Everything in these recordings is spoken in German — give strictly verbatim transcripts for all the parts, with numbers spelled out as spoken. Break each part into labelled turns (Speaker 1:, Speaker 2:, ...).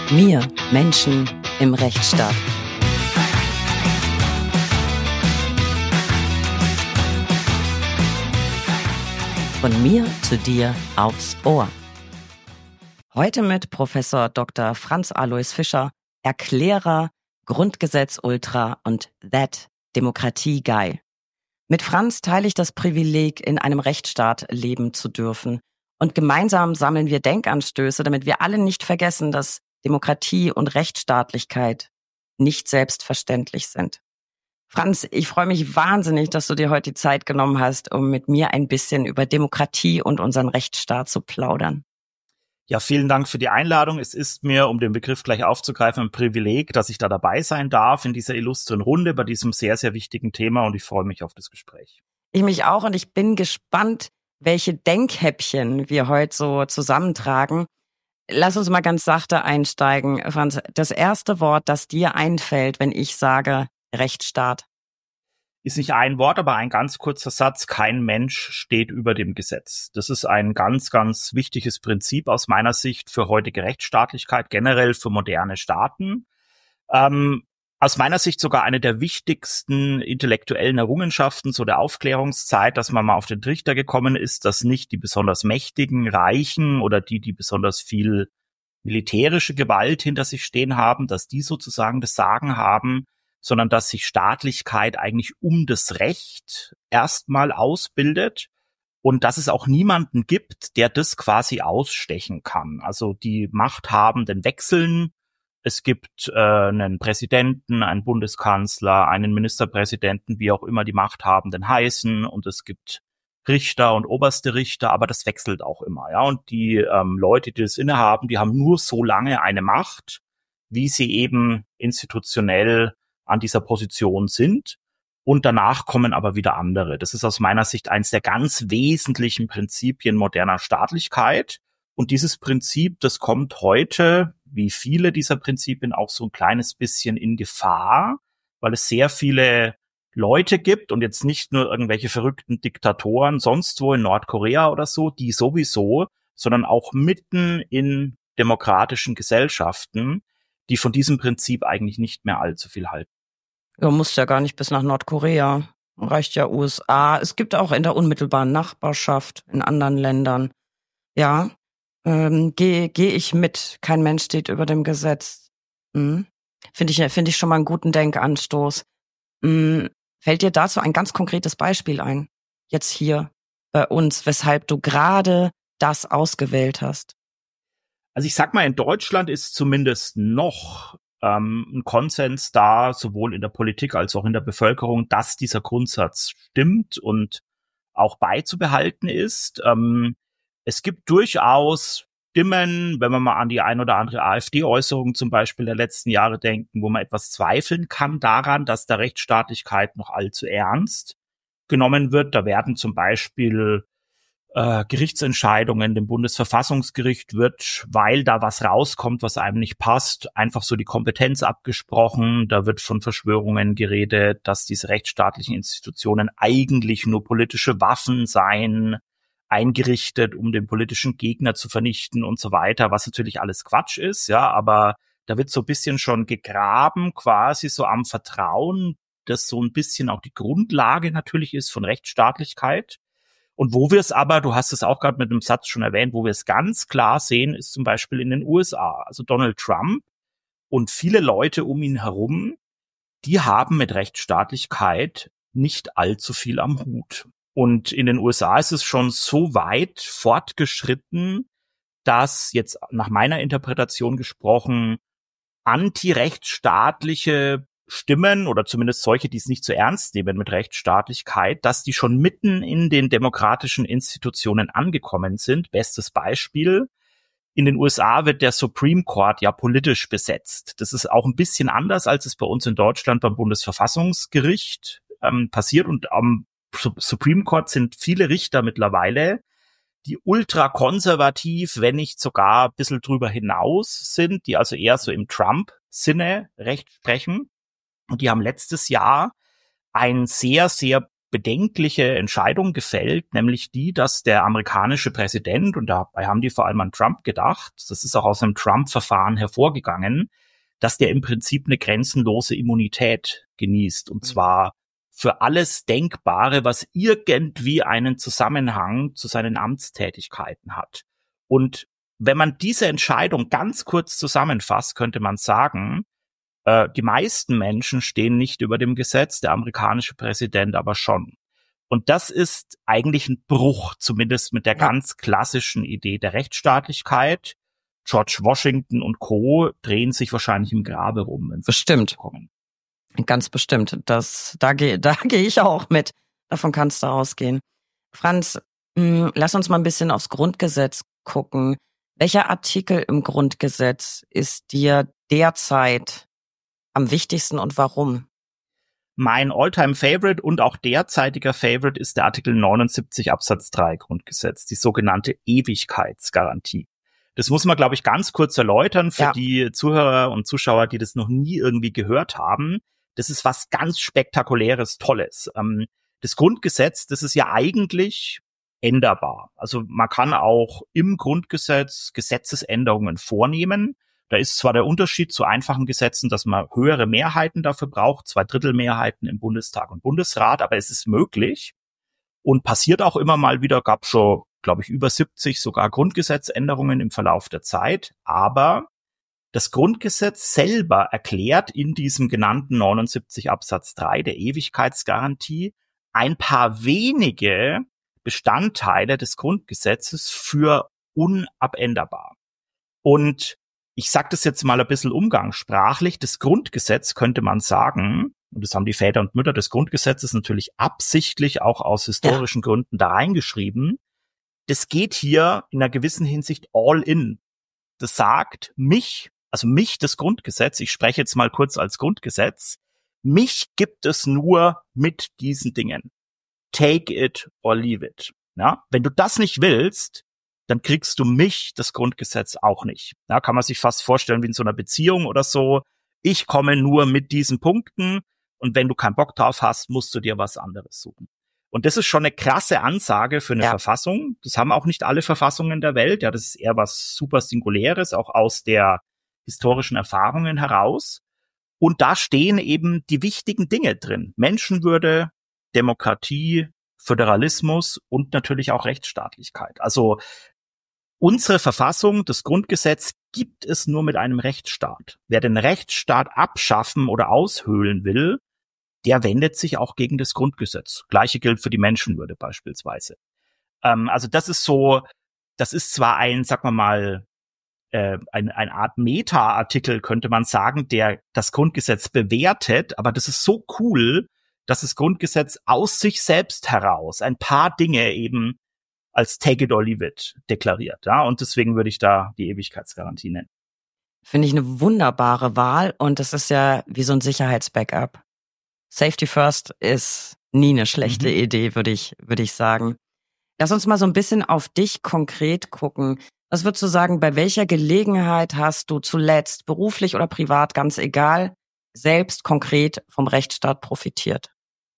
Speaker 1: Mir, Menschen im Rechtsstaat. Von mir zu dir aufs Ohr. Heute mit Professor Doktor Franz Alois Fischer, Erklärer, Grundgesetz-Ultra und That Demokratie-Guy. Mit Franz teile ich das Privileg, in einem Rechtsstaat leben zu dürfen. Und gemeinsam sammeln wir Denkanstöße, damit wir alle nicht vergessen, dass Demokratie und Rechtsstaatlichkeit nicht selbstverständlich sind. Franz, ich freue mich wahnsinnig, dass du dir heute die Zeit genommen hast, um mit mir ein bisschen über Demokratie und unseren Rechtsstaat zu plaudern.
Speaker 2: Ja, vielen Dank für die Einladung. Es ist mir, um den Begriff gleich aufzugreifen, ein Privileg, dass ich da dabei sein darf in dieser illustren Runde bei diesem sehr, sehr wichtigen Thema, und ich freue mich auf das Gespräch.
Speaker 1: Ich mich auch, und ich bin gespannt, welche Denkhäppchen wir heute so zusammentragen. Lass uns mal ganz sachte einsteigen, Franz. Das erste Wort, das dir einfällt, wenn ich sage Rechtsstaat.
Speaker 2: Ist nicht ein Wort, aber ein ganz kurzer Satz. Kein Mensch steht über dem Gesetz. Das ist ein ganz, ganz wichtiges Prinzip aus meiner Sicht für heutige Rechtsstaatlichkeit, generell für moderne Staaten. Ähm, aus meiner Sicht sogar eine der wichtigsten intellektuellen Errungenschaften so der Aufklärungszeit, dass man mal auf den Trichter gekommen ist, dass nicht die besonders mächtigen, reichen oder die, die besonders viel militärische Gewalt hinter sich stehen haben, dass die sozusagen das Sagen haben, sondern dass sich Staatlichkeit eigentlich um das Recht erstmal ausbildet und dass es auch niemanden gibt, der das quasi ausstechen kann. Also die Machthabenden wechseln. Es gibt äh, einen Präsidenten, einen Bundeskanzler, einen Ministerpräsidenten, wie auch immer die Machthabenden heißen, und es gibt Richter und oberste Richter, aber das wechselt auch immer. Ja, und die ähm, Leute, die das innehaben, die haben nur so lange eine Macht, wie sie eben institutionell an dieser Position sind, und danach kommen aber wieder andere. Das ist aus meiner Sicht eines der ganz wesentlichen Prinzipien moderner Staatlichkeit. Und dieses Prinzip, das kommt heute, wie viele dieser Prinzipien, auch so ein kleines bisschen in Gefahr, weil es sehr viele Leute gibt, und jetzt nicht nur irgendwelche verrückten Diktatoren sonst wo in Nordkorea oder so, die sowieso, sondern auch mitten in demokratischen Gesellschaften, die von diesem Prinzip eigentlich nicht mehr allzu viel halten.
Speaker 1: Du musst ja gar nicht bis nach Nordkorea. Reicht ja U S A. Es gibt auch in der unmittelbaren Nachbarschaft in anderen Ländern. Ja, ähm, gehe geh ich mit. Kein Mensch steht über dem Gesetz. Hm. Finde ich, finde ich schon mal einen guten Denkanstoß. Hm. Fällt dir dazu ein ganz konkretes Beispiel ein? Jetzt hier bei uns, weshalb du gerade das ausgewählt hast?
Speaker 2: Also ich sag mal, in Deutschland ist zumindest noch ähm, ein Konsens da, sowohl in der Politik als auch in der Bevölkerung, dass dieser Grundsatz stimmt und auch beizubehalten ist. Ähm, es gibt durchaus Stimmen, wenn wir mal an die ein oder andere AfD-Äußerung zum Beispiel der letzten Jahre denken, wo man etwas zweifeln kann daran, dass der Rechtsstaatlichkeit noch allzu ernst genommen wird. Da werden zum Beispiel äh, Gerichtsentscheidungen dem Bundesverfassungsgericht wird, weil da was rauskommt, was einem nicht passt, einfach so die Kompetenz abgesprochen. Da wird von Verschwörungen geredet, dass diese rechtsstaatlichen Institutionen eigentlich nur politische Waffen seien, eingerichtet, um den politischen Gegner zu vernichten und so weiter, was natürlich alles Quatsch ist, ja, aber da wird so ein bisschen schon gegraben, quasi so am Vertrauen, das so ein bisschen auch die Grundlage natürlich ist von Rechtsstaatlichkeit. Und wo wir es aber, du hast es auch gerade mit einem Satz schon erwähnt, wo wir es ganz klar sehen, ist zum Beispiel in den U S A. Also Donald Trump und viele Leute um ihn herum, die haben mit Rechtsstaatlichkeit nicht allzu viel am Hut. Und in den U S A ist es schon so weit fortgeschritten, dass jetzt nach meiner Interpretation gesprochen antirechtsstaatliche Stimmen oder zumindest solche, die es nicht so ernst nehmen mit Rechtsstaatlichkeit, dass die schon mitten in den demokratischen Institutionen angekommen sind. Bestes Beispiel: In den U S A wird der Supreme Court ja politisch besetzt. Das ist auch ein bisschen anders, als es bei uns in Deutschland beim Bundesverfassungsgericht ähm, passiert. Und am Supreme Court sind viele Richter mittlerweile, die ultrakonservativ, wenn nicht sogar ein bisschen drüber hinaus sind, die also eher so im Trump-Sinne Recht sprechen. Und die haben letztes Jahr ein sehr, sehr bedenkliche Entscheidung gefällt, nämlich die, dass der amerikanische Präsident, und dabei haben die vor allem an Trump gedacht, das ist auch aus einem Trump-Verfahren hervorgegangen, dass der im Prinzip eine grenzenlose Immunität genießt, und zwar für alles Denkbare, was irgendwie einen Zusammenhang zu seinen Amtstätigkeiten hat. Und wenn man diese Entscheidung ganz kurz zusammenfasst, könnte man sagen, äh, die meisten Menschen stehen nicht über dem Gesetz, der amerikanische Präsident aber schon. Und das ist eigentlich ein Bruch, zumindest mit der ja. ganz klassischen Idee der Rechtsstaatlichkeit. George Washington und Co. drehen sich wahrscheinlich im Grabe rum.
Speaker 1: Bestimmt. Kommen. Ganz bestimmt. Das, da gehe da geh ich auch mit. Davon kannst du ausgehen. Franz, mh, lass uns mal ein bisschen aufs Grundgesetz gucken. Welcher Artikel im Grundgesetz ist dir derzeit am wichtigsten und warum?
Speaker 2: Mein All-Time-Favorite und auch derzeitiger Favorite ist der Artikel neunundsiebzig Absatz drei Grundgesetz, die sogenannte Ewigkeitsgarantie. Das muss man, glaube ich, ganz kurz erläutern für ja. die Zuhörer und Zuschauer, die das noch nie irgendwie gehört haben. Das ist was ganz Spektakuläres, Tolles. Ähm, das Grundgesetz, das ist ja eigentlich änderbar. Also man kann auch im Grundgesetz Gesetzesänderungen vornehmen. Da ist zwar der Unterschied zu einfachen Gesetzen, dass man höhere Mehrheiten dafür braucht, zwei Drittel Mehrheiten im Bundestag und Bundesrat, aber es ist möglich und passiert auch immer mal wieder, gab schon, glaube ich, über siebzig sogar Grundgesetzänderungen im Verlauf der Zeit, aber das Grundgesetz selber erklärt in diesem genannten neunundsiebzig Absatz drei der Ewigkeitsgarantie ein paar wenige Bestandteile des Grundgesetzes für unabänderbar. Und ich sage das jetzt mal ein bisschen umgangssprachlich, das Grundgesetz könnte man sagen, und das haben die Väter und Mütter des Grundgesetzes natürlich absichtlich auch aus historischen ja. Gründen da reingeschrieben, das geht hier in einer gewissen Hinsicht all in. Das sagt, mich, also mich, das Grundgesetz, ich spreche jetzt mal kurz als Grundgesetz, mich gibt es nur mit diesen Dingen. Take it or leave it. Ja? Wenn du das nicht willst, dann kriegst du mich, das Grundgesetz, auch nicht. Da kann man sich fast vorstellen wie in so einer Beziehung oder so. Ich komme nur mit diesen Punkten und wenn du keinen Bock drauf hast, musst du dir was anderes suchen. Und das ist schon eine krasse Ansage für eine ja. Verfassung. Das haben auch nicht alle Verfassungen der Welt. Ja, das ist eher was super Singuläres, auch aus der historischen Erfahrungen heraus. Und da stehen eben die wichtigen Dinge drin. Menschenwürde, Demokratie, Föderalismus und natürlich auch Rechtsstaatlichkeit. Also unsere Verfassung, das Grundgesetz, gibt es nur mit einem Rechtsstaat. Wer den Rechtsstaat abschaffen oder aushöhlen will, der wendet sich auch gegen das Grundgesetz. Gleiche gilt für die Menschenwürde beispielsweise. Ähm, also das ist so, das ist zwar ein, sagen wir mal, äh, ein, eine Art Meta-Artikel, könnte man sagen, der das Grundgesetz bewertet, aber das ist so cool, dass das Grundgesetz aus sich selbst heraus ein paar Dinge eben als Take it or leave it deklariert. Ja? Und deswegen würde ich da die Ewigkeitsgarantie nennen.
Speaker 1: Finde ich eine wunderbare Wahl und das ist ja wie so ein Sicherheitsbackup. Safety first ist nie eine schlechte mhm. Idee, würde ich, würde ich sagen. Lass uns mal so ein bisschen auf dich konkret gucken. Was würdest du sagen, bei welcher Gelegenheit hast du zuletzt, beruflich oder privat, ganz egal, selbst konkret vom Rechtsstaat profitiert?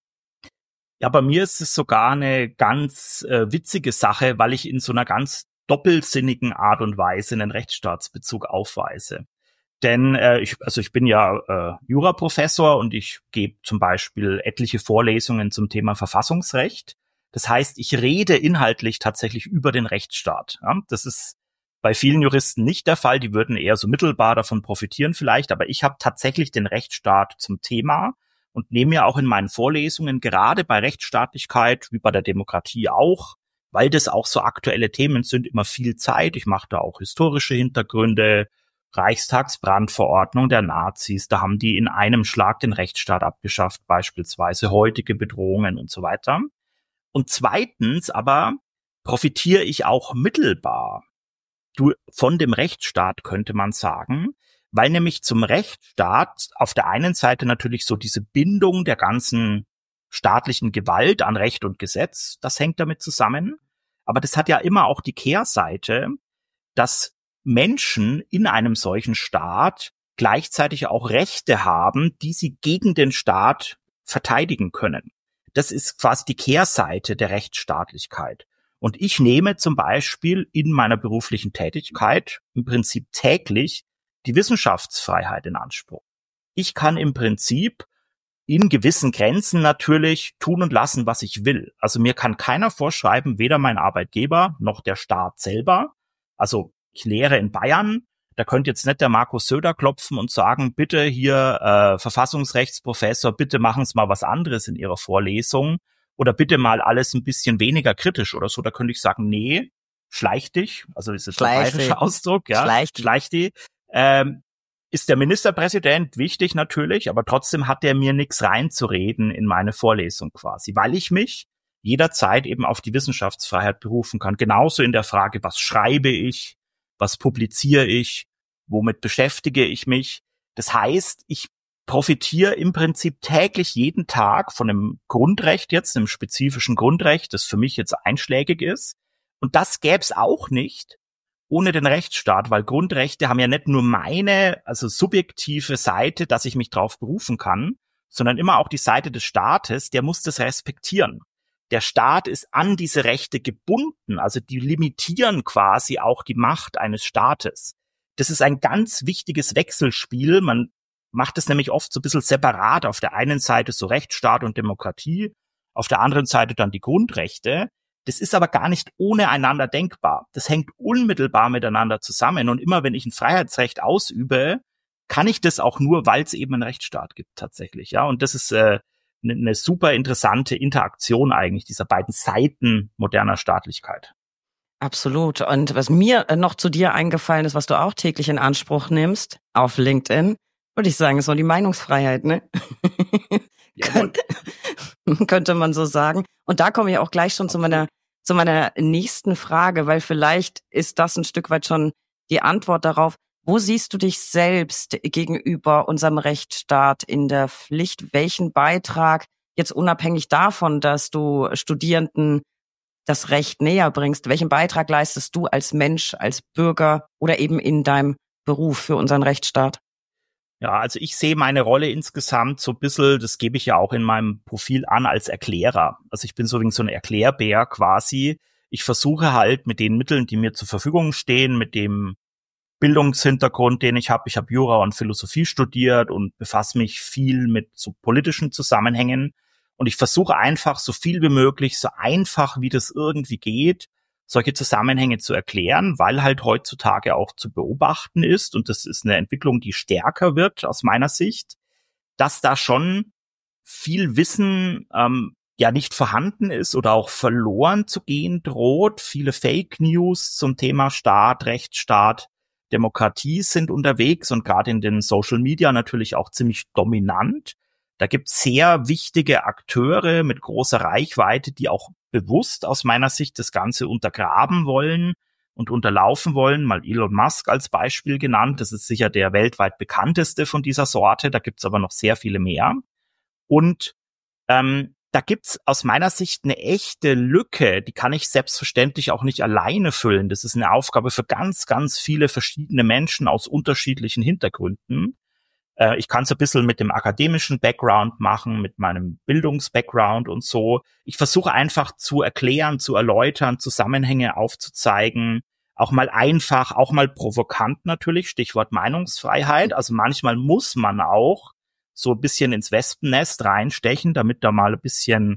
Speaker 2: Ja, bei mir ist es sogar eine ganz äh, witzige Sache, weil ich in so einer ganz doppelsinnigen Art und Weise einen Rechtsstaatsbezug aufweise. Denn äh, ich, also ich bin ja äh, Juraprofessor und ich gebe zum Beispiel etliche Vorlesungen zum Thema Verfassungsrecht. Das heißt, ich rede inhaltlich tatsächlich über den Rechtsstaat. Ja? Das ist bei vielen Juristen nicht der Fall. Die würden eher so mittelbar davon profitieren vielleicht. Aber ich habe tatsächlich den Rechtsstaat zum Thema und nehme mir auch in meinen Vorlesungen gerade bei Rechtsstaatlichkeit, wie bei der Demokratie auch, weil das auch so aktuelle Themen sind, immer viel Zeit. Ich mache da auch historische Hintergründe, Reichstagsbrandverordnung der Nazis, da haben die in einem Schlag den Rechtsstaat abgeschafft, beispielsweise heutige Bedrohungen und so weiter. Und zweitens aber profitiere ich auch mittelbar du, von dem Rechtsstaat, könnte man sagen, weil nämlich zum Rechtsstaat auf der einen Seite natürlich so diese Bindung der ganzen staatlichen Gewalt an Recht und Gesetz, das hängt damit zusammen. Aber das hat ja immer auch die Kehrseite, dass Menschen in einem solchen Staat gleichzeitig auch Rechte haben, die sie gegen den Staat verteidigen können. Das ist quasi die Kehrseite der Rechtsstaatlichkeit. Und ich nehme zum Beispiel in meiner beruflichen Tätigkeit im Prinzip täglich die Wissenschaftsfreiheit in Anspruch. Ich kann im Prinzip in gewissen Grenzen natürlich tun und lassen, was ich will. Also mir kann keiner vorschreiben, weder mein Arbeitgeber noch der Staat selber. Also ich lehre in Bayern, da könnte jetzt nicht der Markus Söder klopfen und sagen, bitte hier äh, Verfassungsrechtsprofessor, bitte machen Sie mal was anderes in Ihrer Vorlesung oder bitte mal alles ein bisschen weniger kritisch oder so. Da könnte ich sagen, nee, schleich dich, also das ist ein bayerischer Ausdruck, ja,
Speaker 1: schleich,
Speaker 2: schleich die. Ähm, ist der Ministerpräsident wichtig natürlich, aber trotzdem hat der mir nichts reinzureden in meine Vorlesung quasi, weil ich mich jederzeit eben auf die Wissenschaftsfreiheit berufen kann. Genauso in der Frage, was schreibe ich, was publiziere ich, womit beschäftige ich mich. Das heißt, ich profitiere im Prinzip täglich jeden Tag von einem Grundrecht jetzt, einem spezifischen Grundrecht, das für mich jetzt einschlägig ist. Und das gäbe es auch nicht ohne den Rechtsstaat, weil Grundrechte haben ja nicht nur meine, also subjektive Seite, dass ich mich drauf berufen kann, sondern immer auch die Seite des Staates, der muss das respektieren. Der Staat ist an diese Rechte gebunden, also die limitieren quasi auch die Macht eines Staates. Das ist ein ganz wichtiges Wechselspiel. Man macht es nämlich oft so ein bisschen separat. Auf der einen Seite so Rechtsstaat und Demokratie, auf der anderen Seite dann die Grundrechte. Das ist aber gar nicht ohne einander denkbar. Das hängt unmittelbar miteinander zusammen. Und immer wenn ich ein Freiheitsrecht ausübe, kann ich das auch nur, weil es eben einen Rechtsstaat gibt tatsächlich. Ja, und das ist äh, eine, eine super interessante Interaktion eigentlich dieser beiden Seiten moderner Staatlichkeit.
Speaker 1: Absolut. Und was mir noch zu dir eingefallen ist, was du auch täglich in Anspruch nimmst auf LinkedIn, würde ich sagen, ist so die Meinungsfreiheit, ne? könnte, könnte man so sagen. Und da komme ich auch gleich schon zu meiner, zu meiner nächsten Frage, weil vielleicht ist das ein Stück weit schon die Antwort darauf. Wo siehst du dich selbst gegenüber unserem Rechtsstaat in der Pflicht? Welchen Beitrag, jetzt unabhängig davon, dass du Studierenden das Recht näher bringst, welchen Beitrag leistest du als Mensch, als Bürger oder eben in deinem Beruf für unseren Rechtsstaat?
Speaker 2: Ja, also ich sehe meine Rolle insgesamt so ein bisschen, das gebe ich ja auch in meinem Profil an, als Erklärer. Also ich bin so so ein Erklärbär quasi. Ich versuche halt mit den Mitteln, die mir zur Verfügung stehen, mit dem Bildungshintergrund, den ich habe. Ich habe Jura und Philosophie studiert und befasse mich viel mit so politischen Zusammenhängen. Und ich versuche einfach so viel wie möglich, so einfach wie das irgendwie geht, solche Zusammenhänge zu erklären, weil halt heutzutage auch zu beobachten ist, und das ist eine Entwicklung, die stärker wird aus meiner Sicht, dass da schon viel Wissen ähm, ja nicht vorhanden ist oder auch verloren zu gehen droht. Viele Fake News zum Thema Staat, Rechtsstaat, Demokratie sind unterwegs und gerade in den Social Media natürlich auch ziemlich dominant. Da gibt es sehr wichtige Akteure mit großer Reichweite, die auch bewusst aus meiner Sicht das Ganze untergraben wollen und unterlaufen wollen. Mal Elon Musk als Beispiel genannt. Das ist sicher der weltweit bekannteste von dieser Sorte. Da gibt es aber noch sehr viele mehr. Und ähm, da gibt es aus meiner Sicht eine echte Lücke. Die kann ich selbstverständlich auch nicht alleine füllen. Das ist eine Aufgabe für ganz, ganz viele verschiedene Menschen aus unterschiedlichen Hintergründen. Ich kann es ein bisschen mit dem akademischen Background machen, mit meinem Bildungsbackground und so. Ich versuche einfach zu erklären, zu erläutern, Zusammenhänge aufzuzeigen, auch mal einfach, auch mal provokant natürlich, Stichwort Meinungsfreiheit. Also manchmal muss man auch so ein bisschen ins Wespennest reinstechen, damit da mal ein bisschen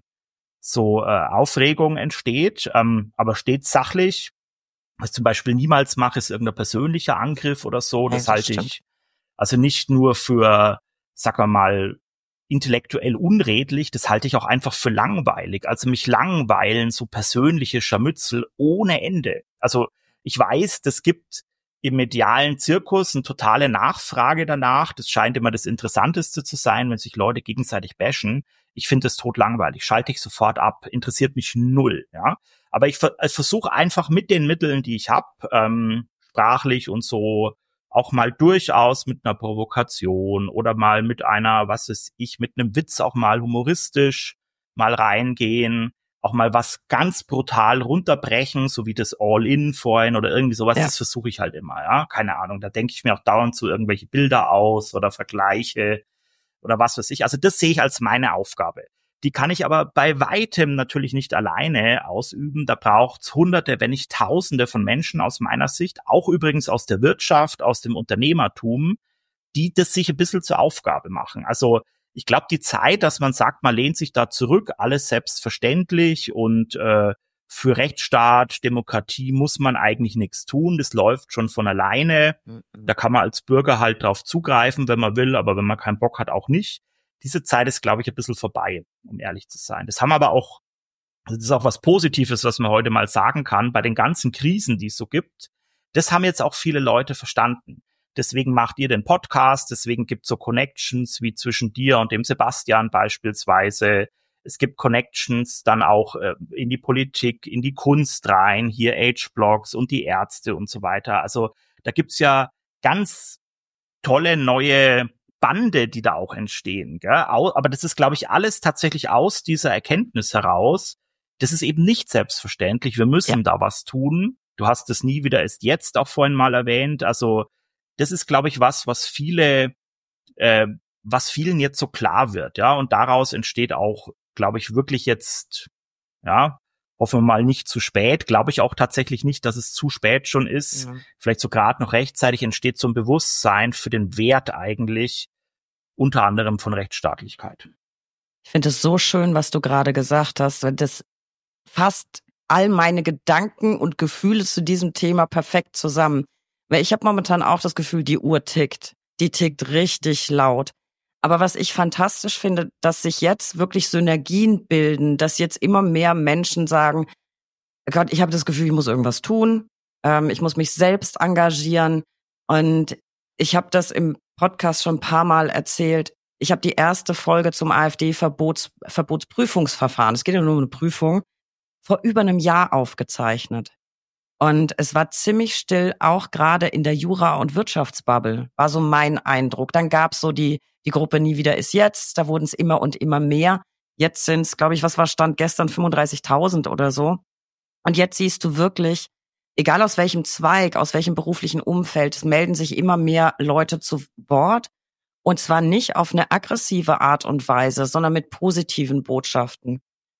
Speaker 2: so äh, Aufregung entsteht, ähm, aber stets sachlich. Was ich zum Beispiel niemals mache, ist irgendein persönlicher Angriff oder so. Das, das halte stimmt. ich also nicht nur für, sagen wir mal, intellektuell unredlich, das halte ich auch einfach für langweilig. Also mich langweilen so persönliche Scharmützel ohne Ende. Also ich weiß, das gibt im medialen Zirkus eine totale Nachfrage danach. Das scheint immer das Interessanteste zu sein, wenn sich Leute gegenseitig bashen. Ich finde das totlangweilig, schalte ich sofort ab, interessiert mich null. Ja, aber ich, ich versuche einfach mit den Mitteln, die ich habe, ähm, sprachlich und so, auch mal durchaus mit einer Provokation oder mal mit einer, was weiß ich, mit einem Witz auch mal humoristisch mal reingehen, auch mal was ganz brutal runterbrechen, so wie das All-In vorhin oder irgendwie sowas, ja. Das versuche ich halt immer, ja, keine Ahnung, da denke ich mir auch dauernd so irgendwelche Bilder aus oder Vergleiche oder was weiß ich, also das sehe ich als meine Aufgabe. Die kann ich aber bei weitem natürlich nicht alleine ausüben. Da braucht's Hunderte, wenn nicht Tausende von Menschen aus meiner Sicht, auch übrigens aus der Wirtschaft, aus dem Unternehmertum, die das sich ein bisschen zur Aufgabe machen. Also ich glaube, die Zeit, dass man sagt, man lehnt sich da zurück, alles selbstverständlich und äh, für Rechtsstaat, Demokratie muss man eigentlich nichts tun. Das läuft schon von alleine. Mhm. Da kann man als Bürger halt drauf zugreifen, wenn man will, aber wenn man keinen Bock hat, auch nicht. Diese Zeit ist, glaube ich, ein bisschen vorbei, um ehrlich zu sein. Das haben aber auch, das ist auch was Positives, was man heute mal sagen kann, bei den ganzen Krisen, die es so gibt. Das haben jetzt auch viele Leute verstanden. Deswegen macht ihr den Podcast, deswegen gibt es so Connections wie zwischen dir und dem Sebastian beispielsweise. Es gibt Connections dann auch äh, in die Politik, in die Kunst rein, hier Age-Blogs und die Ärzte und so weiter. Also da gibt's ja ganz tolle neue Bande, die da auch entstehen, gell? Aber das ist, glaube ich, alles tatsächlich aus dieser Erkenntnis heraus. Das ist eben nicht selbstverständlich. Wir müssen ja da was tun. Du hast es nie wieder ist jetzt auch vorhin mal erwähnt. Also das ist, glaube ich, was, was viele, äh, was vielen jetzt so klar wird, ja. Und daraus entsteht auch, glaube ich, wirklich jetzt, ja, hoffen wir mal nicht zu spät. Glaube ich auch tatsächlich nicht, dass es zu spät schon ist. Ja. Vielleicht so gerade noch rechtzeitig entsteht so ein Bewusstsein für den Wert eigentlich, unter anderem von Rechtsstaatlichkeit.
Speaker 1: Ich finde es so schön, was du gerade gesagt hast. Das fasst all meine Gedanken und Gefühle zu diesem Thema perfekt zusammen. Weil ich habe momentan auch das Gefühl, die Uhr tickt. Die tickt richtig laut. Aber was ich fantastisch finde, dass sich jetzt wirklich Synergien bilden, dass jetzt immer mehr Menschen sagen, Gott, ich habe das Gefühl, ich muss irgendwas tun. Ähm, ich muss mich selbst engagieren. Und ich habe das im Podcast schon ein paar Mal erzählt. Ich habe die erste Folge zum AfD-Verbots, Verbotsprüfungsverfahren, es geht ja nur um eine Prüfung, vor über einem Jahr aufgezeichnet. Und es war ziemlich still, auch gerade in der Jura- und Wirtschaftsbubble, war so mein Eindruck. Dann gab's so die die Gruppe Nie wieder ist jetzt, da wurden es immer und immer mehr. Jetzt sind es, glaube ich, was war Stand gestern, fünfunddreißigtausend oder so. Und jetzt siehst du wirklich, egal aus welchem Zweig, aus welchem beruflichen Umfeld, es melden sich immer mehr Leute zu Wort. Und zwar nicht auf eine aggressive Art und Weise, sondern mit positiven Botschaften.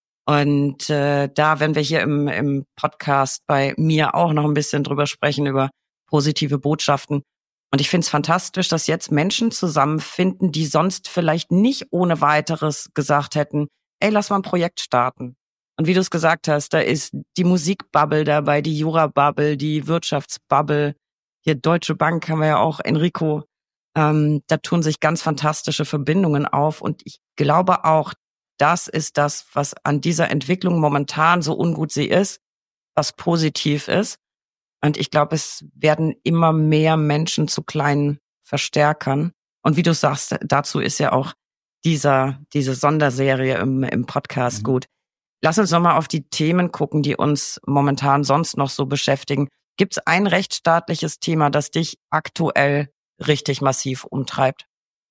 Speaker 1: Und äh, da werden wir hier im, im Podcast bei mir auch noch ein bisschen drüber sprechen, über positive Botschaften. Und ich finde es fantastisch, dass jetzt Menschen zusammenfinden, die sonst vielleicht nicht ohne weiteres gesagt hätten, ey, lass mal ein Projekt starten. Und wie du es gesagt hast, da ist die Musikbubble dabei, die Jura-Bubble, die Wirtschaftsbubble. Hier Deutsche Bank haben wir ja auch, Enrico. Ähm, da tun sich ganz fantastische Verbindungen auf. Und ich glaube auch, das ist das, was an dieser Entwicklung momentan, so ungut sie ist, was positiv ist. Und ich glaube, es werden immer mehr Menschen zu kleinen Verstärkern. Und wie du sagst, dazu ist ja auch dieser diese Sonderserie im, im Podcast mhm. gut. Lass uns nochmal auf die Themen gucken, die uns momentan sonst noch so beschäftigen. Gibt es ein rechtsstaatliches Thema, das dich aktuell richtig massiv umtreibt?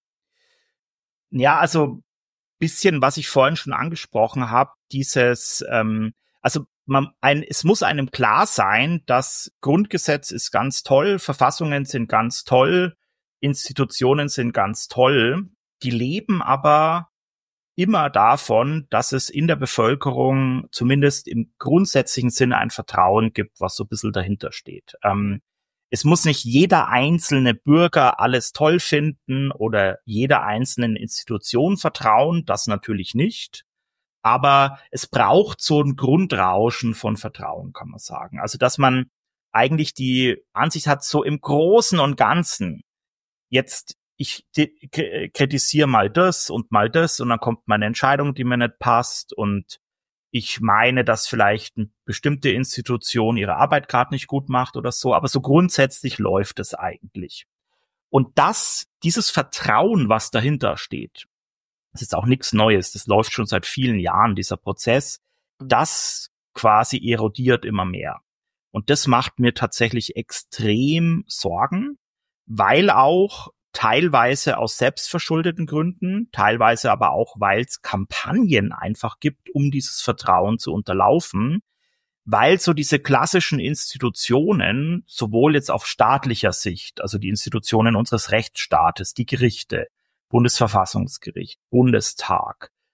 Speaker 2: Ja, also bisschen, was ich vorhin schon angesprochen habe, dieses, ähm, also man, ein, es muss einem klar sein, dass Grundgesetz ist ganz toll, Verfassungen sind ganz toll, Institutionen sind ganz toll, die leben aber immer davon, dass es in der Bevölkerung zumindest im grundsätzlichen Sinne ein Vertrauen gibt, was so ein bisschen dahinter steht. Ähm, es muss nicht jeder einzelne Bürger alles toll finden oder jeder einzelnen Institution vertrauen, das natürlich nicht. Aber es braucht so ein Grundrauschen von Vertrauen, kann man sagen. Also, dass man eigentlich die Ansicht hat, so im Großen und Ganzen, jetzt, ich kritisiere mal das und mal das und dann kommt meine Entscheidung, die mir nicht passt und ich meine, dass vielleicht eine bestimmte Institution ihre Arbeit gerade nicht gut macht oder so, aber so grundsätzlich läuft es eigentlich. Und das, dieses Vertrauen, was dahinter steht, das ist auch nichts Neues, das läuft schon seit vielen Jahren, dieser Prozess, das quasi erodiert immer mehr. Und das macht mir tatsächlich extrem Sorgen, weil auch teilweise aus selbstverschuldeten Gründen, teilweise aber auch, weil es Kampagnen einfach gibt, um dieses Vertrauen zu unterlaufen, weil so diese klassischen Institutionen, sowohl jetzt auf staatlicher Sicht, also die Institutionen unseres Rechtsstaates, die Gerichte, Bundesverfassungsgericht, Bundestag,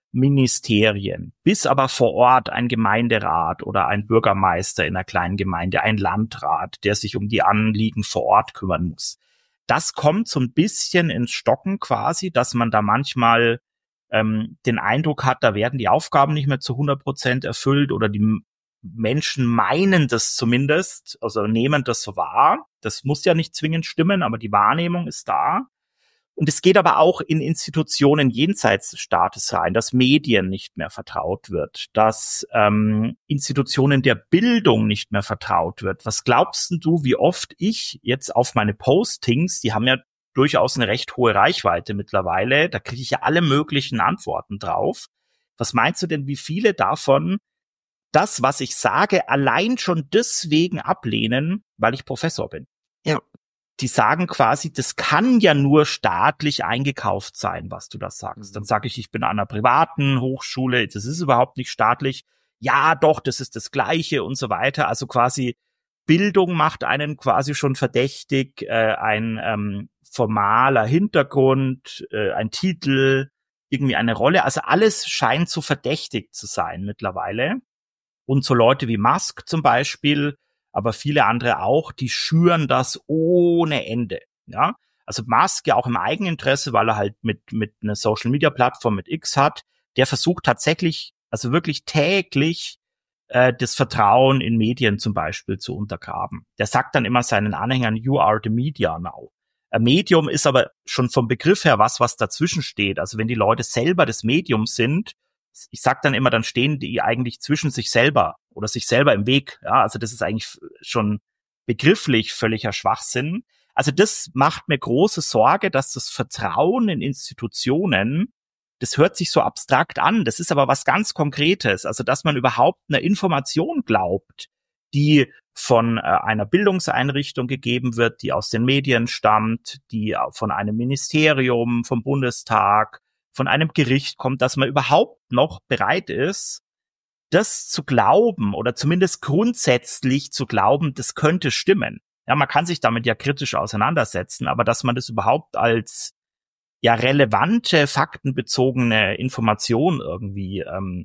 Speaker 2: Ministerien, bis aber vor Ort ein Gemeinderat oder ein Bürgermeister in einer kleinen Gemeinde, ein Landrat, der sich um die Anliegen vor Ort kümmern muss. Das kommt so ein bisschen ins Stocken quasi, dass man da manchmal ähm, den Eindruck hat, da werden die Aufgaben nicht mehr zu hundert Prozent erfüllt oder die Menschen meinen das zumindest, also nehmen das so wahr. Das muss ja nicht zwingend stimmen, aber die Wahrnehmung ist da. Und es geht aber auch in Institutionen jenseits des Staates rein, dass Medien nicht mehr vertraut wird, dass ähm, Institutionen der Bildung nicht mehr vertraut wird. Was glaubst du, wie oft ich jetzt auf meine Postings, die haben ja durchaus eine recht hohe Reichweite mittlerweile, da kriege ich ja alle möglichen Antworten drauf. Was meinst du denn, wie viele davon das, was ich sage, allein schon deswegen ablehnen, weil ich Professor bin?
Speaker 1: Ja.
Speaker 2: Die sagen quasi, das kann ja nur staatlich eingekauft sein, was du das sagst. Dann sage ich, ich bin an einer privaten Hochschule, das ist überhaupt nicht staatlich. Ja, doch, das ist das Gleiche und so weiter. Also quasi Bildung macht einen quasi schon verdächtig, äh, ein ähm, formaler Hintergrund, äh, ein Titel, irgendwie eine Rolle. Also alles scheint so verdächtig zu sein mittlerweile. Und so Leute wie Musk zum Beispiel, aber viele andere auch, die schüren das ohne Ende. Ja, also Musk ja auch im Eigeninteresse, weil er halt mit mit einer Social Media Plattform mit X hat, der versucht tatsächlich, also wirklich täglich äh, das Vertrauen in Medien zum Beispiel zu untergraben. Der sagt dann immer seinen Anhängern, you are the media now. Ein Medium ist aber schon vom Begriff her was, was dazwischen steht. Also wenn die Leute selber das Medium sind, ich sag dann immer, dann stehen die eigentlich zwischen sich selber oder sich selber im Weg. Ja, also das ist eigentlich schon begrifflich völliger Schwachsinn. Also das macht mir große Sorge, dass das Vertrauen in Institutionen, das hört sich so abstrakt an, das ist aber was ganz Konkretes. Also dass man überhaupt einer Information glaubt, die von äh, einer Bildungseinrichtung gegeben wird, die aus den Medien stammt, die von einem Ministerium, vom Bundestag, von einem Gericht kommt, dass man überhaupt noch bereit ist, das zu glauben oder zumindest grundsätzlich zu glauben, das könnte stimmen. Ja, man kann sich damit ja kritisch auseinandersetzen, aber dass man das überhaupt als ja relevante, faktenbezogene Information irgendwie ähm,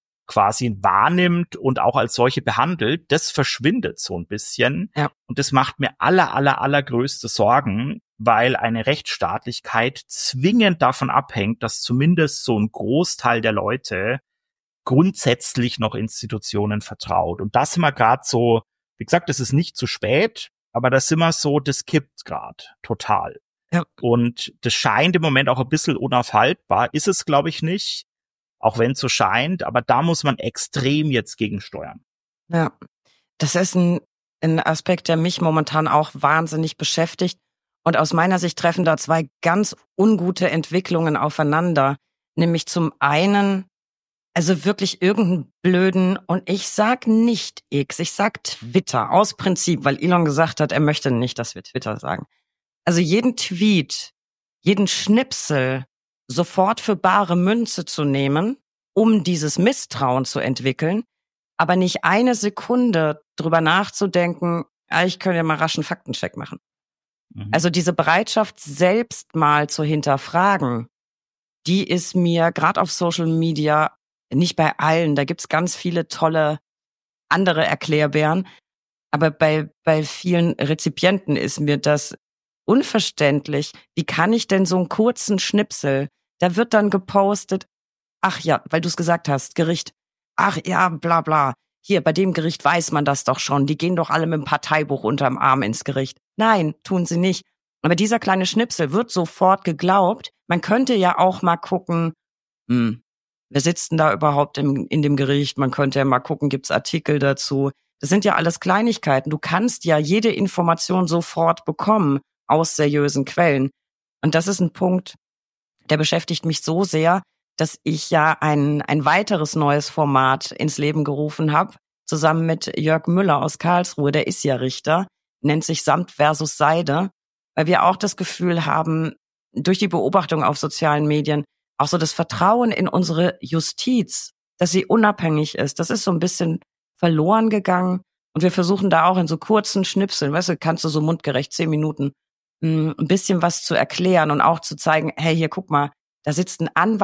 Speaker 2: quasi wahrnimmt und auch als solche behandelt, das verschwindet so ein bisschen. Ja. Und das macht mir aller, aller, allergrößte Sorgen, weil eine Rechtsstaatlichkeit zwingend davon abhängt, dass zumindest so ein Großteil der Leute grundsätzlich noch Institutionen vertraut. Und das sind wir gerade so, wie gesagt, das ist nicht zu spät, aber das sind wir so, das kippt gerade total. Ja. Und das scheint im Moment auch ein bisschen unaufhaltbar, ist es, glaube ich, nicht, auch wenn es so scheint, aber da muss man extrem jetzt gegensteuern.
Speaker 1: Ja, das ist ein, ein Aspekt, der mich momentan auch wahnsinnig beschäftigt. Und aus meiner Sicht treffen da zwei ganz ungute Entwicklungen aufeinander. Nämlich zum einen, also wirklich irgendeinen blöden, und ich sag nicht X, ich sag Twitter, aus Prinzip, weil Elon gesagt hat, er möchte nicht, dass wir Twitter sagen. Also jeden Tweet, jeden Schnipsel sofort für bare Münze zu nehmen, um dieses Misstrauen zu entwickeln, aber nicht eine Sekunde drüber nachzudenken, ah, ich könnte ja mal rasch einen Faktencheck machen. Mhm. Also diese Bereitschaft, selbst mal zu hinterfragen, die ist mir gerade auf Social Media, nicht bei allen, da gibt's ganz viele tolle andere Erklärbären, aber bei bei vielen Rezipienten ist mir das unverständlich. Wie kann ich denn so einen kurzen Schnipsel, da wird dann gepostet, ach ja, weil du es gesagt hast, Gericht, ach ja, bla bla, hier, bei dem Gericht weiß man das doch schon, die gehen doch alle mit dem Parteibuch unterm Arm ins Gericht. Nein, tun sie nicht. Aber dieser kleine Schnipsel wird sofort geglaubt. Man könnte ja auch mal gucken, hm, wer sitzt denn da überhaupt im, in dem Gericht? Man könnte ja mal gucken, gibt's Artikel dazu? Das sind ja alles Kleinigkeiten. Du kannst ja jede Information sofort bekommen aus seriösen Quellen. Und das ist ein Punkt, der beschäftigt mich so sehr, dass ich ja ein ein weiteres neues Format ins Leben gerufen habe, zusammen mit Jörg Müller aus Karlsruhe, der ist ja Richter, nennt sich Samt versus Seide, weil wir auch das Gefühl haben, durch die Beobachtung auf sozialen Medien, auch so das Vertrauen in unsere Justiz, dass sie unabhängig ist, das ist so ein bisschen verloren gegangen. Und wir versuchen da auch in so kurzen Schnipseln, weißt du, kannst du so mundgerecht zehn Minuten ein bisschen was zu erklären und auch zu zeigen, hey, hier, guck mal, da sitzt ein Anwalt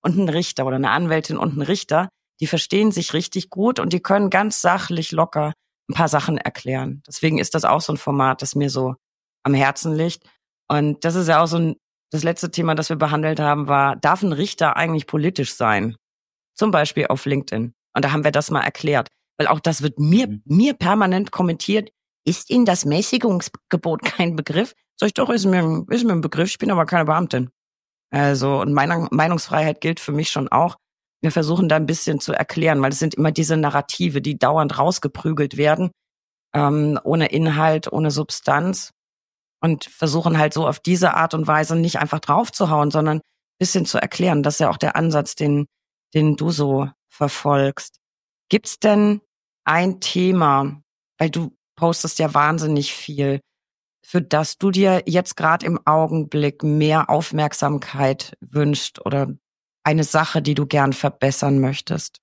Speaker 1: und ein Richter oder eine Anwältin und ein Richter, die verstehen sich richtig gut und die können ganz sachlich locker ein paar Sachen erklären. Deswegen ist das auch so ein Format, das mir so am Herzen liegt. Und das ist ja auch so ein, das letzte Thema, das wir behandelt haben, war, darf ein Richter eigentlich politisch sein? Zum Beispiel auf LinkedIn. Und da haben wir das mal erklärt. Weil auch das wird mir, mhm. mir permanent kommentiert. Ist Ihnen das Mäßigungsgebot kein Begriff? Sag ich doch, ist mir, ist mir ein Begriff, ich bin aber keine Beamtin. Also, und meine Meinungsfreiheit gilt für mich schon auch. Wir versuchen da ein bisschen zu erklären, weil es sind immer diese Narrative, die dauernd rausgeprügelt werden, ähm, ohne Inhalt, ohne Substanz. Und versuchen halt so auf diese Art und Weise nicht einfach draufzuhauen, sondern ein bisschen zu erklären. Das ist ja auch der Ansatz, den, den du so verfolgst. Gibt's denn ein Thema, weil du postest ja wahnsinnig viel, für das du dir jetzt gerade im Augenblick mehr Aufmerksamkeit wünschst oder eine Sache, die du gern verbessern möchtest?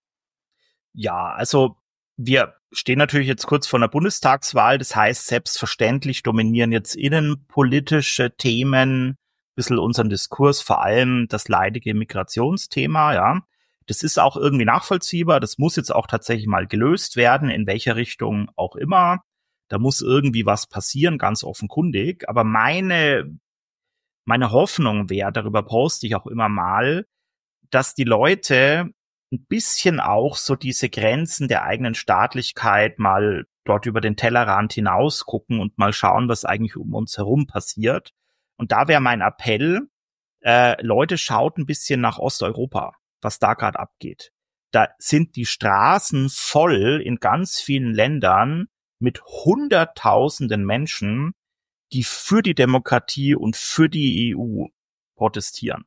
Speaker 2: Ja, also wir stehen natürlich jetzt kurz vor einer Bundestagswahl. Das heißt, selbstverständlich dominieren jetzt innenpolitische Themen ein bisschen unseren Diskurs, vor allem das leidige Migrationsthema, ja. Das ist auch irgendwie nachvollziehbar. Das muss jetzt auch tatsächlich mal gelöst werden, in welcher Richtung auch immer. Da muss irgendwie was passieren, ganz offenkundig. Aber meine, meine Hoffnung wäre, darüber poste ich auch immer mal, dass die Leute ein bisschen auch so diese Grenzen der eigenen Staatlichkeit mal dort über den Tellerrand hinaus gucken und mal schauen, was eigentlich um uns herum passiert. Und da wäre mein Appell, äh, Leute, schaut ein bisschen nach Osteuropa, was da gerade abgeht. Da sind die Straßen voll in ganz vielen Ländern mit Hunderttausenden Menschen, die für die Demokratie und für die E U protestieren.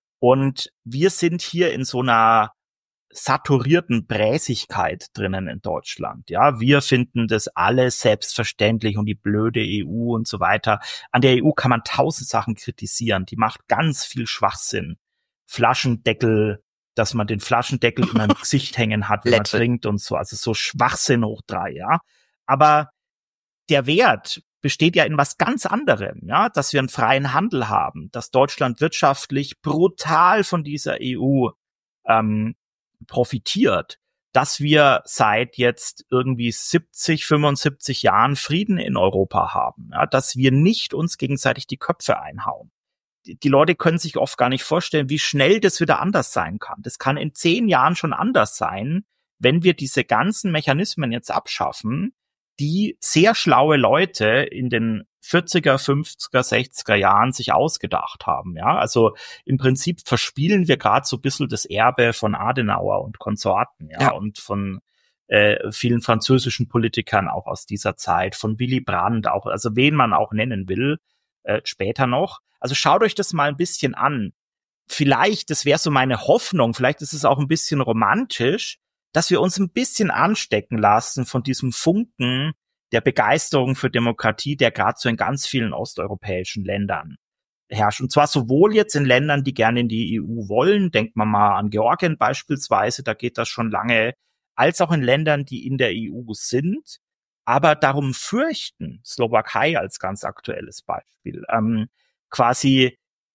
Speaker 2: Und wir sind hier in so einer saturierten Bräsigkeit drinnen in Deutschland. Ja, wir finden das alles selbstverständlich und die blöde E U und so weiter. An der E U kann man tausend Sachen kritisieren. Die macht ganz viel Schwachsinn. Flaschendeckel, dass man den Flaschendeckel in einem Gesicht hängen hat, wenn man trinkt und so. Also so Schwachsinn hoch drei, ja. Aber der Wert besteht ja in was ganz anderem, ja, dass wir einen freien Handel haben, dass Deutschland wirtschaftlich brutal von dieser E U ähm, profitiert, dass wir seit jetzt irgendwie siebzig, fünfundsiebzig Jahren Frieden in Europa haben, ja, dass wir nicht uns gegenseitig die Köpfe einhauen. Die, die Leute können sich oft gar nicht vorstellen, wie schnell das wieder anders sein kann. Das kann in zehn Jahren schon anders sein, wenn wir diese ganzen Mechanismen jetzt abschaffen, die sehr schlaue Leute in den vierziger, fünfziger, sechziger Jahren sich ausgedacht haben. Ja, also im Prinzip verspielen wir gerade so ein bisschen das Erbe von Adenauer und Konsorten, ja, ja. und von äh, vielen französischen Politikern auch aus dieser Zeit, von Willy Brandt auch, also wen man auch nennen will, äh, später noch. Also schaut euch das mal ein bisschen an. Vielleicht, das wäre so meine Hoffnung, vielleicht ist es auch ein bisschen romantisch, dass wir uns ein bisschen anstecken lassen von diesem Funken der Begeisterung für Demokratie, der gerade so in ganz vielen osteuropäischen Ländern herrscht. Und zwar sowohl jetzt in Ländern, die gerne in die E U wollen, denkt man mal an Georgien beispielsweise, da geht das schon lange, als auch in Ländern, die in der E U sind, aber darum fürchten, Slowakei als ganz aktuelles Beispiel, ähm, quasi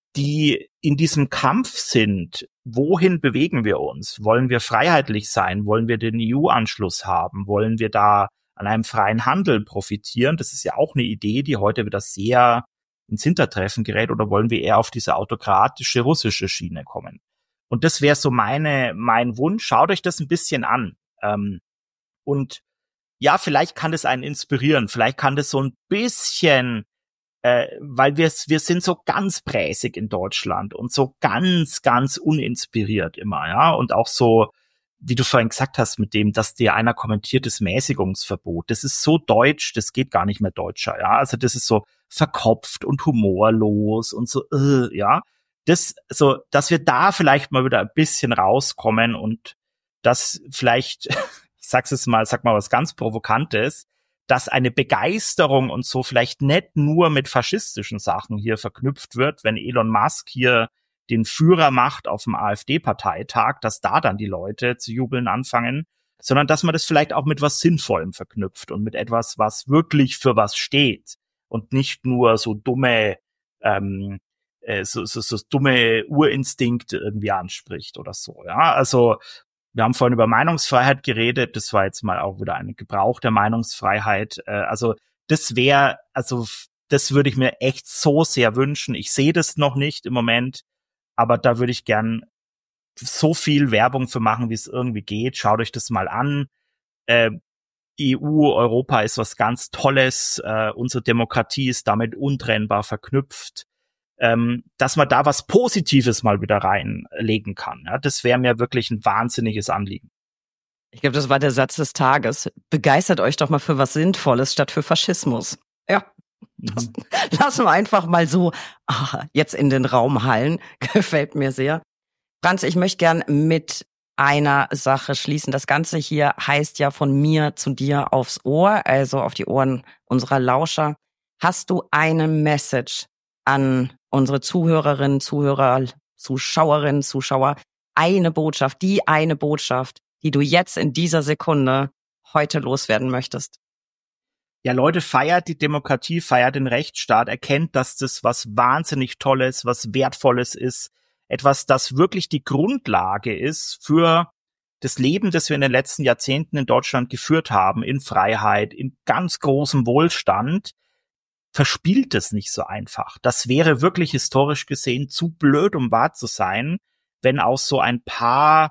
Speaker 2: die in diesem Kampf sind, wohin bewegen wir uns? Wollen wir freiheitlich sein? Wollen wir den E U-Anschluss haben? Wollen wir da an einem freien Handel profitieren? Das ist ja auch eine Idee, die heute wieder sehr ins Hintertreffen gerät. Oder wollen wir eher auf diese autokratische russische Schiene kommen? Und das wäre so meine mein Wunsch. Schaut euch das ein bisschen an. Ähm, und ja, vielleicht kann das einen inspirieren. Vielleicht kann das so ein bisschen Äh, weil wir wir sind so ganz bräsig in Deutschland und so ganz, ganz uninspiriert immer, ja, und auch so, wie du vorhin gesagt hast, mit dem, dass dir einer kommentiert, das Mäßigungsverbot, das ist so deutsch, das geht gar nicht mehr deutscher, ja, also das ist so verkopft und humorlos und so, äh, ja, das, so, dass wir da vielleicht mal wieder ein bisschen rauskommen und das vielleicht, ich sag's jetzt mal, sag mal was ganz Provokantes, dass eine Begeisterung und so vielleicht nicht nur mit faschistischen Sachen hier verknüpft wird, wenn Elon Musk hier den Führer macht auf dem AfD-Parteitag, dass da dann die Leute zu jubeln anfangen, sondern dass man das vielleicht auch mit was Sinnvollem verknüpft und mit etwas, was wirklich für was steht und nicht nur so dumme ähm, äh, so, so, so dumme Urinstinkte irgendwie anspricht oder so. Ja, also wir haben vorhin über Meinungsfreiheit geredet. Das war jetzt mal auch wieder ein Gebrauch der Meinungsfreiheit. Äh, also das wäre, also das würde ich mir echt so sehr wünschen. Ich sehe das noch nicht im Moment, aber da würde ich gern so viel Werbung für machen, wie es irgendwie geht. Schaut euch das mal an. Äh, E U, Europa ist was ganz Tolles. Äh, unsere Demokratie ist damit untrennbar verknüpft. Ähm, dass man da was Positives mal wieder reinlegen kann. Ja, das wäre mir wirklich ein wahnsinniges Anliegen.
Speaker 1: Ich glaube, das war der Satz des Tages. Begeistert euch doch mal für was Sinnvolles statt für Faschismus. Ja, das mhm. lassen wir einfach mal so ah, jetzt in den Raum hallen. Gefällt mir sehr. Franz, ich möchte gern mit einer Sache schließen. Das Ganze hier heißt ja von mir zu dir aufs Ohr, also auf die Ohren unserer Lauscher. Hast du eine Message an unsere Zuhörerinnen, Zuhörer, Zuschauerinnen, Zuschauer? Eine Botschaft, die eine Botschaft, die du jetzt in dieser Sekunde heute loswerden möchtest?
Speaker 2: Ja, Leute, feiert die Demokratie, feiert den Rechtsstaat, erkennt, dass das was wahnsinnig Tolles, was Wertvolles ist, etwas, das wirklich die Grundlage ist für das Leben, das wir in den letzten Jahrzehnten in Deutschland geführt haben, in Freiheit, in ganz großem Wohlstand. Verspielt es nicht so einfach. Das wäre wirklich historisch gesehen zu blöd, um wahr zu sein, wenn aus so ein paar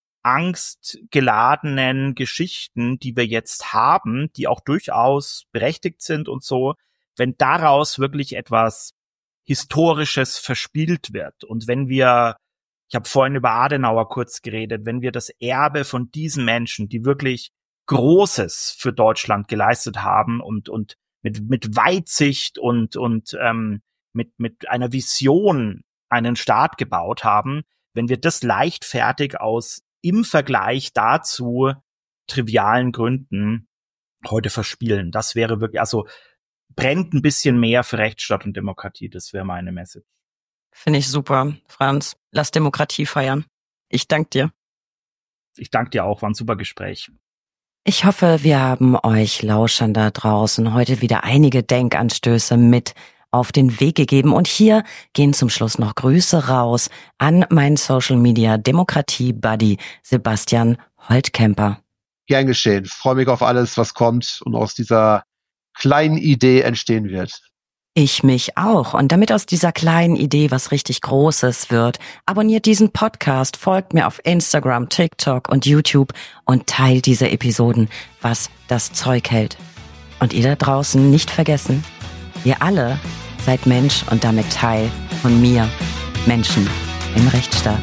Speaker 2: angstgeladenen Geschichten, die wir jetzt haben, die auch durchaus berechtigt sind und so, wenn daraus wirklich etwas Historisches verspielt wird. Und wenn wir, ich habe vorhin über Adenauer kurz geredet, wenn wir das Erbe von diesen Menschen, die wirklich Großes für Deutschland geleistet haben und und mit mit Weitsicht und und ähm, mit mit einer Vision einen Staat gebaut haben, wenn wir das leichtfertig aus im Vergleich dazu trivialen Gründen heute verspielen, das wäre wirklich, also brennt ein bisschen mehr für Rechtsstaat und Demokratie, das wäre meine Message.
Speaker 1: Finde ich super, Franz. Lass Demokratie feiern. Ich danke dir.
Speaker 2: Ich danke dir auch, war ein super Gespräch.
Speaker 1: Ich hoffe, wir haben euch Lauschern da draußen heute wieder einige Denkanstöße mit auf den Weg gegeben. Und hier gehen zum Schluss noch Grüße raus an meinen Social Media Demokratie Buddy Sebastian Holtkemper.
Speaker 3: Gern geschehen. Freue mich auf alles, was kommt und aus dieser kleinen Idee entstehen wird.
Speaker 1: Ich mich auch. Und damit aus dieser kleinen Idee was richtig Großes wird, abonniert diesen Podcast, folgt mir auf Instagram, TikTok und YouTube und teilt diese Episoden, was das Zeug hält. Und ihr da draußen nicht vergessen, ihr alle seid Mensch und damit Teil von mir, Menschen im Rechtsstaat.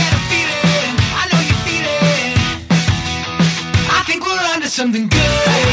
Speaker 4: Something good.